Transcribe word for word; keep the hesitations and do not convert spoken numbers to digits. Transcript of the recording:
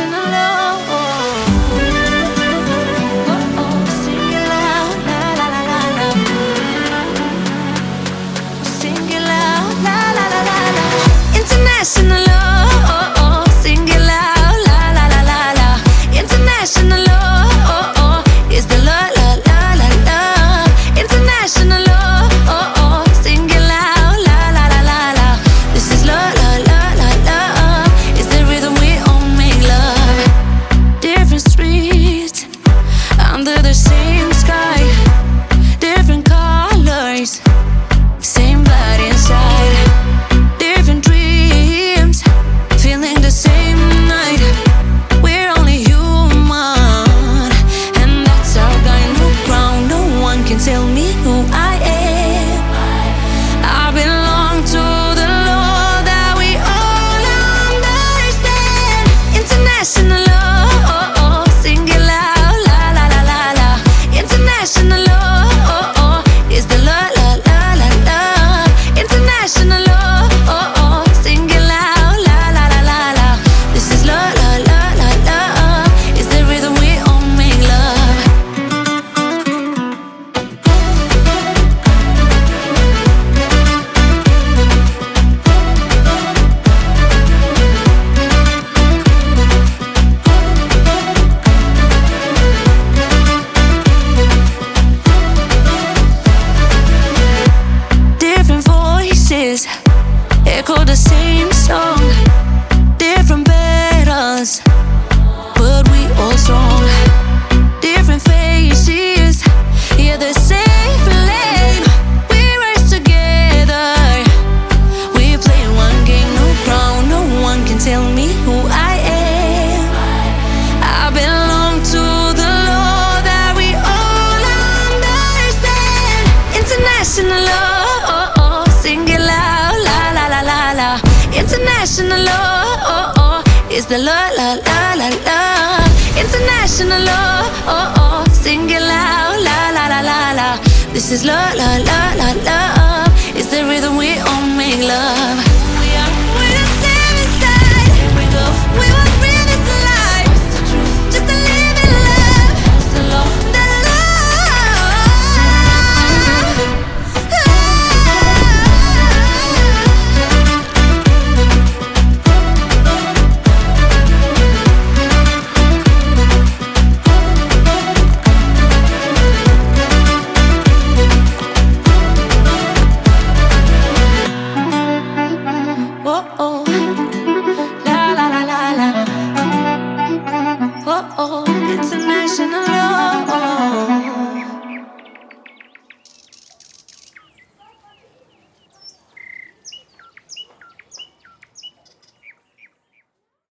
international love. Oh, oh, sing it loud, la la la la la. Sing it loud, la la la la la. International love. Oh, oh, sing it loud, la la la la la. International love. Oh, oh, is the la la la la la. International love. Oh, oh, sing it loud, la la la la la. This is la la la la la. It's the rhythm we all make love. Different streets under the same sky, different colors, same blood inside. Different dreams, feeling the same night. We're only human, and that's our kind of ground. No one can tell me who I am. I belong to the Lord that we all understand. International love, oh, oh, sing it loud, la la la la la. International love, oh, oh, is the la la la la la. International love, oh, oh, sing it loud, la la la la la. This is la la la la la. It's the rhythm we all make love. Different voices echo the same song, different battles, but we all strong. Different faces, yeah, the same flame. We rise together. We play one game, no crown. No one can tell me who I am. I belong to the Lord that we all understand. International love, oh, oh, sing it loud, la la la la la. International love, oh, oh, is the la la la la la. International love, oh, oh, sing it loud, la la la la la. This is la la la la la. It's the rhythm we all make love.